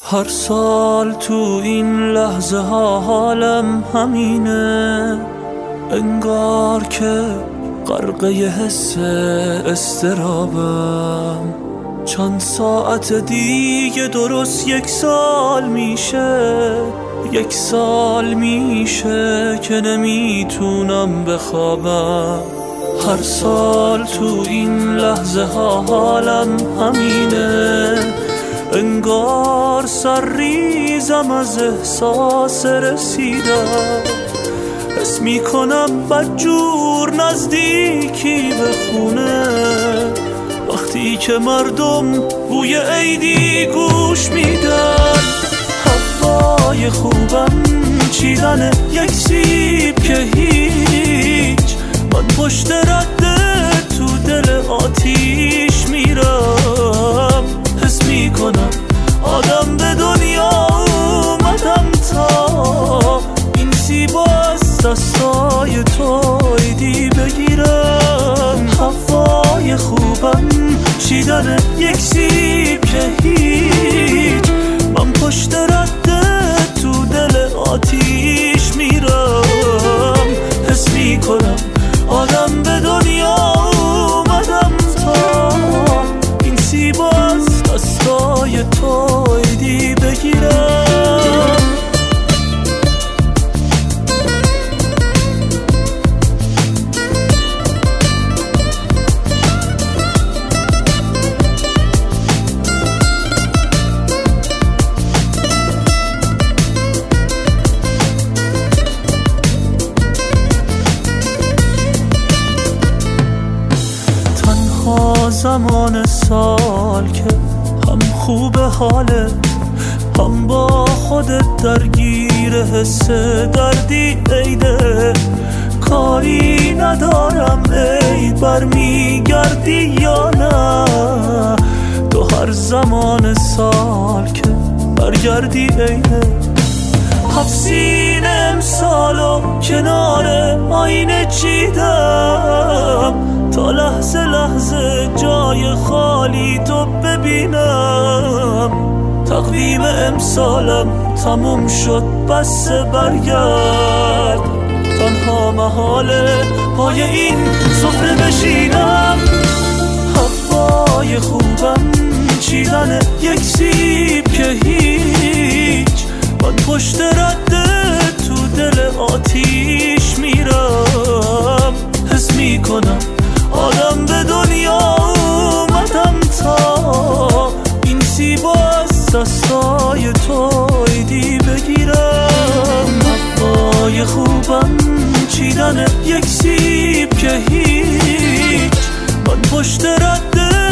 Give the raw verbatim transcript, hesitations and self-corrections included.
هر سال تو این لحظه ها حالم همینه، انگار که غرقه حس استرابم. چند ساعت دیگه درست یک سال میشه، یک سال میشه که نمیتونم بخوابم. هر سال تو این لحظه ها حالم همینه، انگار سر ریزم از احساس رسیدم. حس میکنم بدجور نزدیکی به خونه، وقتی که مردم بوی عیدی گوش میدن. هوای خوبم چیدن یک سیب که هیچ، من پشت رده تو دل آتیش میرم. حس میکنم آدم به دنیا اومدم تا این سیب از دستای تو عیدی بگیرم. هوای خوبم چیدن یک سیب که هیچ، من پشت رده تو دل آتیش میرم. حس میکنم آدم به دنیا اومدم تا این سیب از دستای تو عیدی بگیرم. زمان سال که هم خوب حالت، هم با خودت درگیر حس دردی عیده. کاری ندارم عید برمیگردی یا نه، تو هر زمان سال که برگردی عیده. هفسین امسالو کنار آینه چیدم تا لحظه لحظه جای خالی تو ببینم. تقویم امسالم تموم شد بس برگرد، تنها محاله پای این سفره بشینم. هوای خوبم چیدن یک سیب که هیچ، من پشت رده تو دل آتیش میرم. حس میکنم آدم به دنیا اومدم تا این سیب از دستای تو عیدی بگیرم. هوای خوبم چیدن یک سیب که هیچ، من پشت رده